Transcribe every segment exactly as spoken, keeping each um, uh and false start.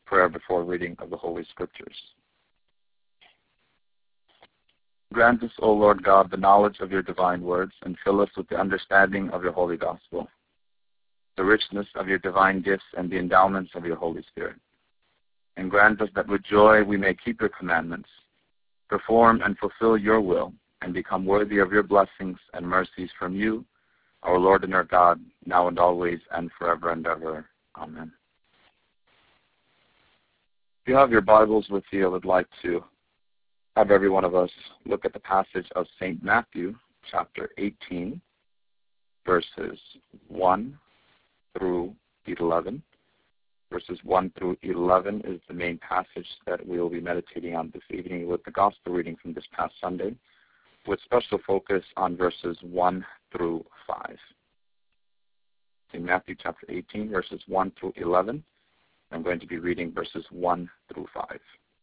prayer before reading of the Holy Scriptures. Grant us, O Lord God, the knowledge of your divine words, and fill us with the understanding of your holy gospel, the richness of your divine gifts, and the endowments of your Holy Spirit. And grant us that with joy we may keep your commandments, perform and fulfill your will, and become worthy of your blessings and mercies from you, our Lord and our God, now and always and forever and ever. Amen. If you have your Bibles with you, I would like to have every one of us look at the passage of Saint Matthew, chapter eighteen, verses one through eleven. Verses one through eleven is the main passage that we will be meditating on this evening with the gospel reading from this past Sunday, with special focus on verses one through five. In Matthew chapter eighteen, verses one through eleven, I'm going to be reading verses one through five.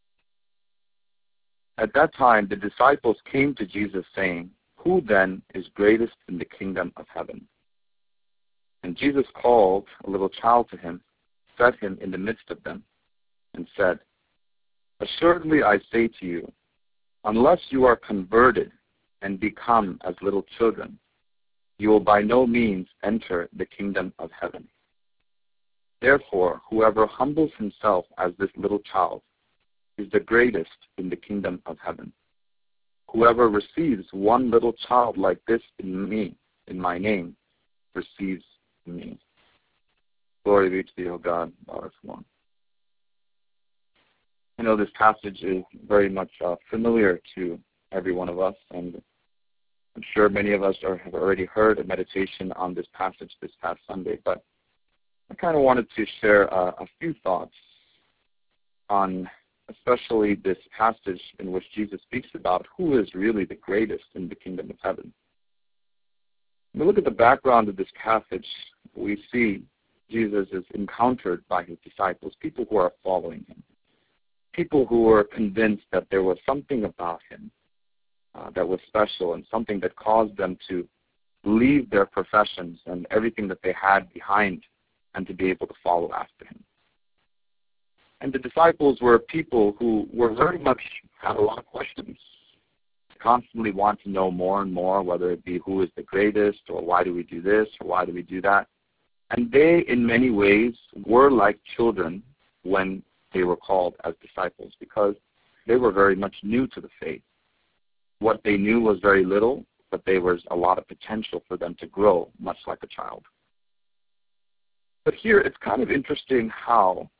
At that time, the disciples came to Jesus saying, "Who then is greatest in the kingdom of heaven?" And Jesus called a little child to him, set him in the midst of them, and said, "Assuredly I say to you, unless you are converted and become as little children, you will by no means enter the kingdom of heaven. Therefore, whoever humbles himself as this little child is the greatest in the kingdom of heaven. Whoever receives one little child like this in me, in my name, receives me." Glory be to thee, O God, our one. I know this passage is very much uh, familiar to every one of us, and I'm sure many of us are, have already heard a meditation on this passage this past Sunday, but I kind of wanted to share uh, a few thoughts on especially this passage in which Jesus speaks about who is really the greatest in the kingdom of heaven. When we look at the background of this passage, we see Jesus is encountered by his disciples, people who are following him, people who were convinced that there was something about him uh, that was special and something that caused them to leave their professions and everything that they had behind and to be able to follow after him. And the disciples were people who were very much, had a lot of questions, constantly want to know more and more, whether it be who is the greatest, or why do we do this, or why do we do that. And they, in many ways, were like children when they were called as disciples, because they were very much new to the faith. What they knew was very little, but there was a lot of potential for them to grow, much like a child. But here, it's kind of interesting how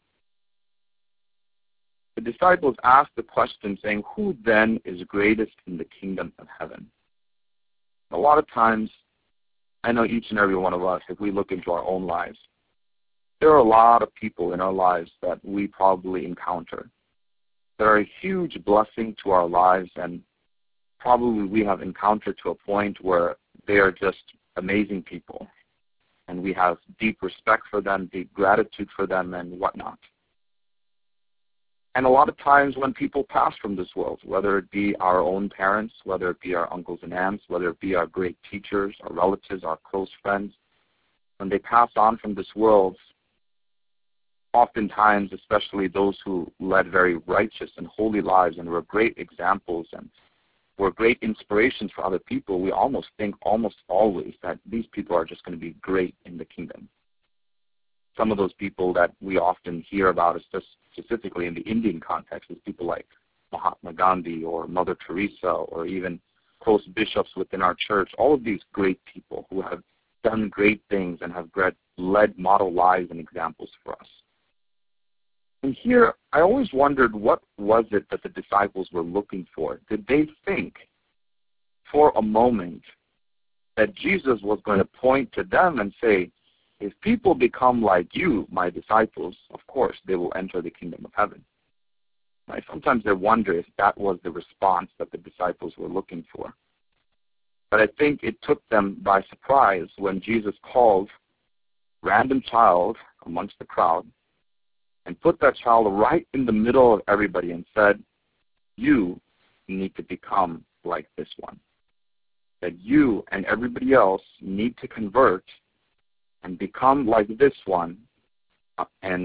the disciples asked the question saying, "Who then is greatest in the kingdom of heaven?" A lot of times, I know each and every one of us, if we look into our own lives, there are a lot of people in our lives that we probably encounter that are a huge blessing to our lives, and probably we have encountered to a point where they are just amazing people, and we have deep respect for them, deep gratitude for them, and whatnot. And a lot of times when people pass from this world, whether it be our own parents, whether it be our uncles and aunts, whether it be our great teachers, our relatives, our close friends, when they pass on from this world, oftentimes, especially those who led very righteous and holy lives and were great examples and were great inspirations for other people, we almost think almost always that these people are just going to be great in the kingdom. Some of those people that we often hear about, is just specifically in the Indian context, is people like Mahatma Gandhi or Mother Teresa or even close bishops within our church, all of these great people who have done great things and have led model lives and examples for us. And here, I always wondered, what was it that the disciples were looking for? Did they think for a moment that Jesus was going to point to them and say, "If people become like you, my disciples, of course, they will enter the kingdom of heaven"? Right? Sometimes I wonder if that was the response that the disciples were looking for. But I think it took them by surprise when Jesus called a random child amongst the crowd and put that child right in the middle of everybody and said, "You need to become like this one. That you and everybody else need to convert and become like this one, and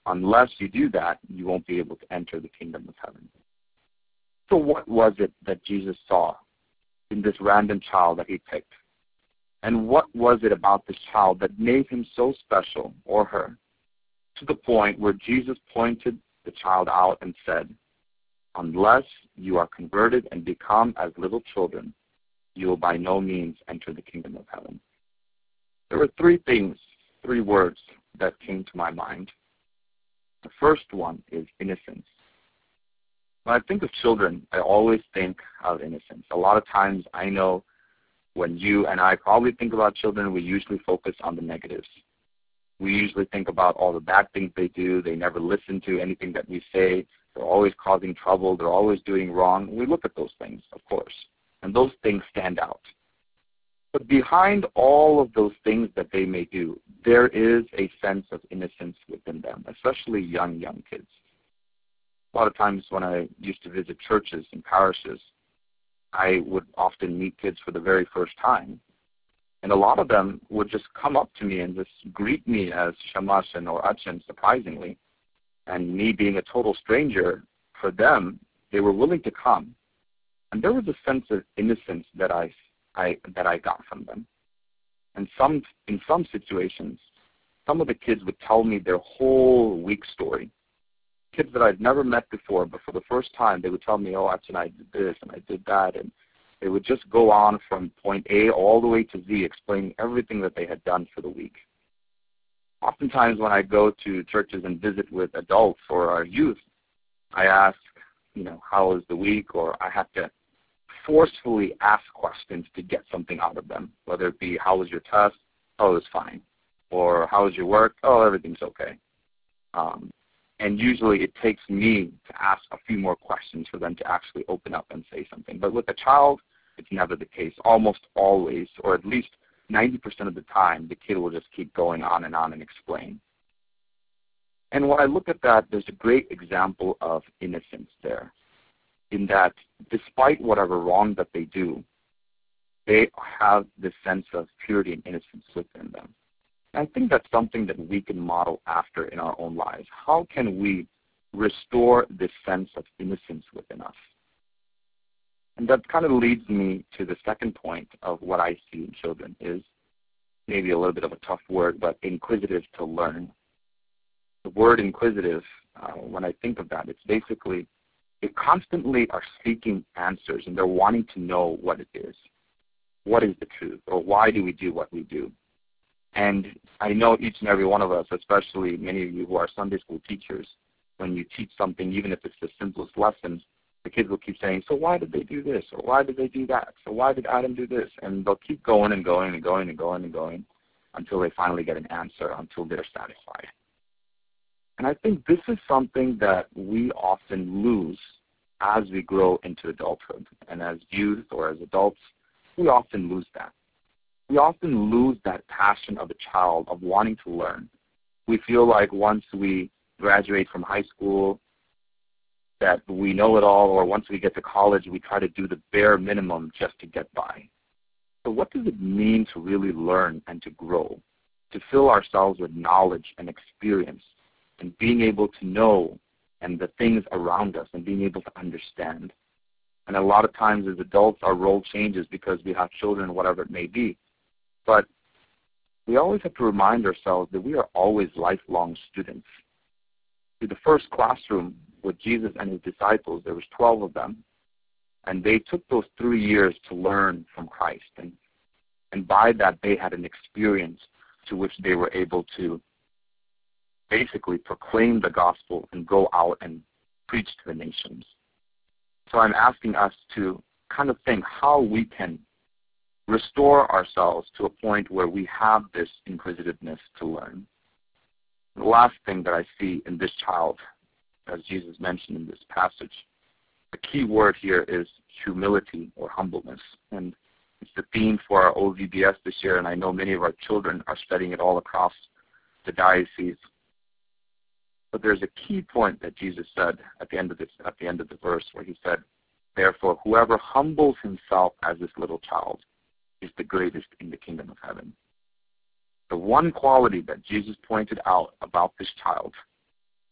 unless you do that, you won't be able to enter the kingdom of heaven. So what was it that Jesus saw in this random child that he picked? And what was it about this child that made him so special, or her, to the point where Jesus pointed the child out and said, unless you are converted and become as little children, you will by no means enter the kingdom of heaven. There were three things, three words that came to my mind. The first one is innocence. When I think of children, I always think of innocence. A lot of times I know when you and I probably think about children, we usually focus on the negatives. We usually think about all the bad things they do. They never listen to anything that we say. They're always causing trouble. They're always doing wrong. We look at those things, of course, and those things stand out. But behind all of those things that they may do, there is a sense of innocence within them, especially young, young kids. A lot of times when I used to visit churches and parishes, I would often meet kids for the very first time. And a lot of them would just come up to me and just greet me as Shamashin or Achin, surprisingly. And me being a total stranger, for them, they were willing to come. And there was a sense of innocence that I, I, that I got from them. And some, in some situations, some of the kids would tell me their whole week story. Kids that I'd never met before, but for the first time, they would tell me, oh, Achin, I did this and I did that. And they would just go on from point A all the way to Z, explaining everything that they had done for the week. Oftentimes when I go to churches and visit with adults or our youth, I ask, you know, how was the week? Or I have to forcefully ask questions to get something out of them, whether it be, how was your test? Oh, it was fine. Or how was your work? Oh, everything's okay. Um, and usually it takes me to ask a few more questions for them to actually open up and say something. But with a child, it's never the case. Almost always, or at least ninety percent of the time, the kid will just keep going on and on and explain. And when I look at that, there's a great example of innocence there, in that despite whatever wrong that they do, they have this sense of purity and innocence within them. And I think that's something that we can model after in our own lives. How can we restore this sense of innocence within us? And that kind of leads me to the second point of what I see in children is maybe a little bit of a tough word, but inquisitive to learn. The word inquisitive, uh, when I think of that, it's basically they constantly are seeking answers and they're wanting to know what it is. What is the truth? Or why do we do what we do? And I know each and every one of us, especially many of you who are Sunday school teachers, when you teach something, even if it's the simplest lessons, the kids will keep saying, so why did they do this? Or why did they do that? So why did Adam do this? And they'll keep going and going and going and going and going until they finally get an answer, until they're satisfied. And I think this is something that we often lose as we grow into adulthood. And as youth or as adults, we often lose that. We often lose that passion of a child of wanting to learn. We feel like once we graduate from high school that we know it all, or once we get to college, we try to do the bare minimum just to get by. So what does it mean to really learn and to grow, to fill ourselves with knowledge and experience and being able to know and the things around us and being able to understand? And a lot of times as adults, our role changes because we have children, whatever it may be. But we always have to remind ourselves that we are always lifelong students. In the first classroom with Jesus and his disciples, there was twelve of them, and they took those three years to learn from Christ. And, and by that, they had an experience to which they were able to basically proclaim the gospel and go out and preach to the nations. So I'm asking us to kind of think how we can restore ourselves to a point where we have this inquisitiveness to learn. The last thing that I see in this child, as Jesus mentioned in this passage, the key word here is humility or humbleness. And it's the theme for our O V B S this year, and I know many of our children are studying it all across the diocese. But there's a key point that Jesus said at the end of this, at the end of the verse, where he said, therefore, whoever humbles himself as this little child is the greatest in the kingdom of heaven. The one quality that Jesus pointed out about this child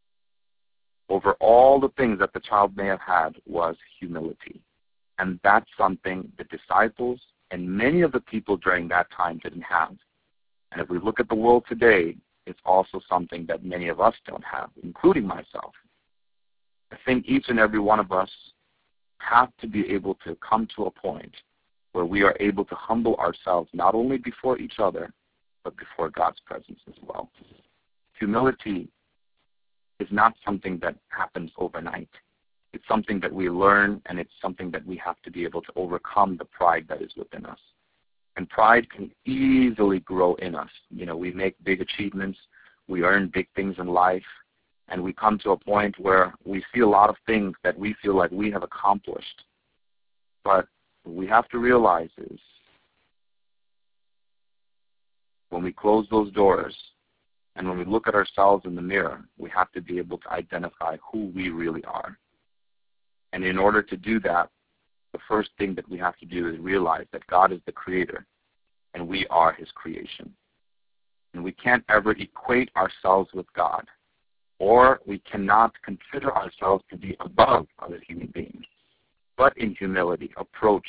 over all the things that the child may have had was humility. And that's something the disciples and many of the people during that time didn't have. And if we look at the world today, it's also something that many of us don't have, including myself. I think each and every one of us have to be able to come to a point where we are able to humble ourselves not only before each other, but before God's presence as well. Humility is not something that happens overnight. It's something that we learn, and it's something that we have to be able to overcome the pride that is within us. And pride can easily grow in us. You know, we make big achievements, we earn big things in life, and we come to a point where we see a lot of things that we feel like we have accomplished. But what we have to realize is when we close those doors and when we look at ourselves in the mirror, we have to be able to identify who we really are. And in order to do that, the first thing that we have to do is realize that God is the creator and we are his creation. And we can't ever equate ourselves with God, or we cannot consider ourselves to be above other human beings, but in humility approach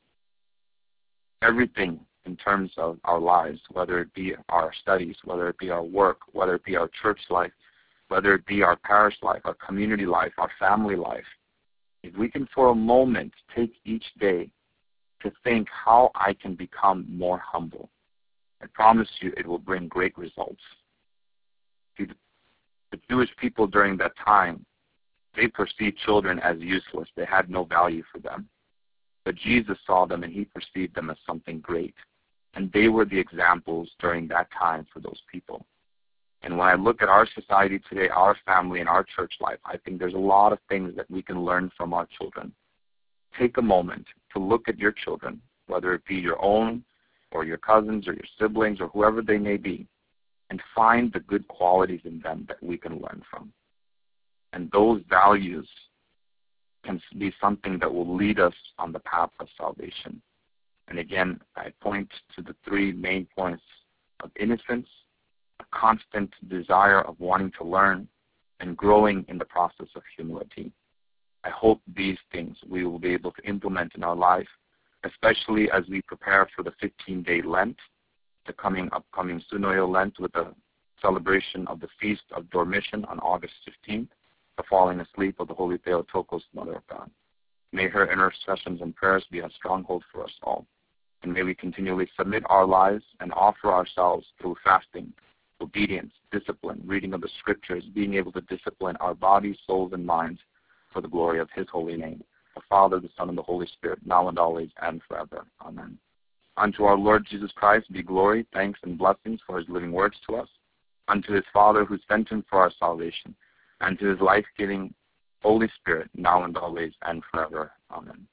everything in terms of our lives, whether it be our studies, whether it be our work, whether it be our church life, whether it be our parish life, our community life, our family life. If we can for a moment take each day to think how I can become more humble, I promise you it will bring great results. See, the Jewish people during that time, they perceived children as useless. They had no value for them. But Jesus saw them and he perceived them as something great. And they were the examples during that time for those people. And when I look at our society today, our family and our church life, I think there's a lot of things that we can learn from our children. Take a moment to look at your children, whether it be your own or your cousins or your siblings or whoever they may be, and find the good qualities in them that we can learn from. And those values can be something that will lead us on the path of salvation. And again, I point to the three main points of innocence, a constant desire of wanting to learn, and growing in the process of humility. I hope these things we will be able to implement in our life, especially as we prepare for the fifteen-day Lent, the coming upcoming Sunoyo Lent with the celebration of the Feast of Dormition on August fifteenth, the falling asleep of the Holy Theotokos, Mother of God. May her intercessions and prayers be a stronghold for us all. And may we continually submit our lives and offer ourselves through fasting, obedience, discipline, reading of the scriptures, being able to discipline our bodies, souls, and minds for the glory of his holy name, the Father, the Son, and the Holy Spirit, now and always and forever. Amen. Unto our Lord Jesus Christ be glory, thanks, and blessings for his living words to us. Unto his Father who sent him for our salvation, and to his life-giving Holy Spirit, now and always and forever. Amen.